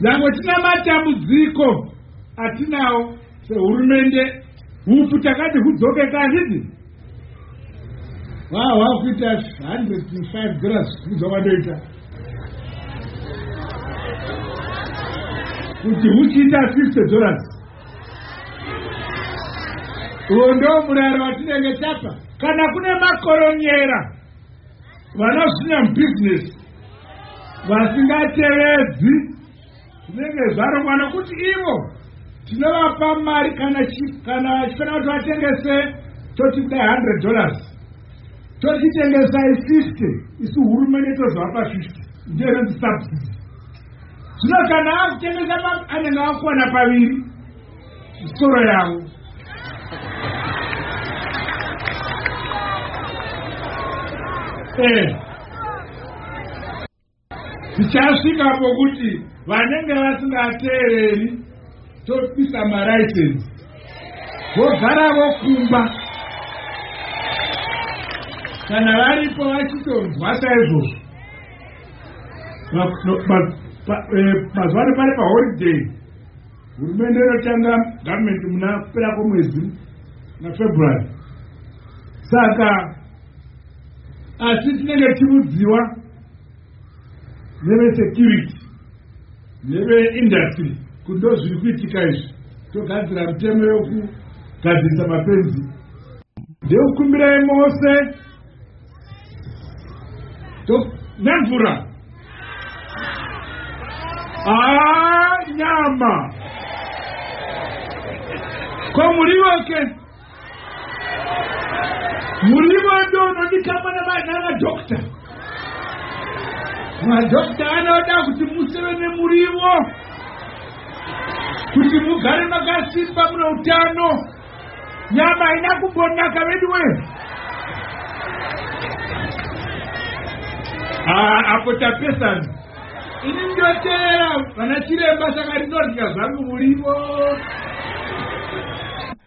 Zango tina matambudziko atinawo sehurumende upu takati hudzoke kandidi wakuita $105 kuzowadoita kuti huchiita $50 uwo ndo muraro watinenge tapa. Kana kune makoronyera vanozvinya mubizinesi vasingatevedzi zvinenge zvarongwa nokuti ivo tinovapa mari kana chifana kuti vatengese toti kudai $100 tochitengesa i50 isu hurumende tozovapa 50 ndiyo inonzi subsidy. Zvino kana akutengesa anenge akuwana paviri soro yavo tichasvika pokuti vanenge vasingateereri topisa maraisensi vogara vokumba kana varipo vachitonzwa saizvozvo. Mazuva ano pari paholiday hurumende inotanga gavhumende muna kupera kwemwedzi naFebruary. Saka asi tinenge timudziwa nevesecurity neveindustry kuti ndo zviri kuitika izvi. Togadzira mutemo yokugadzirisa mapenzi ndeukumbirai mose nemvura nyama ko muriwoke muriwo ndo unodikama namadokta. Madokta anoda kuti museve nemuriwo kuti mugare makasimba mune utano. Nyama ina kumbonaka vedu we apo tapesana. Ini ndoteera vanachiremba saka rinodya zvangu muriwo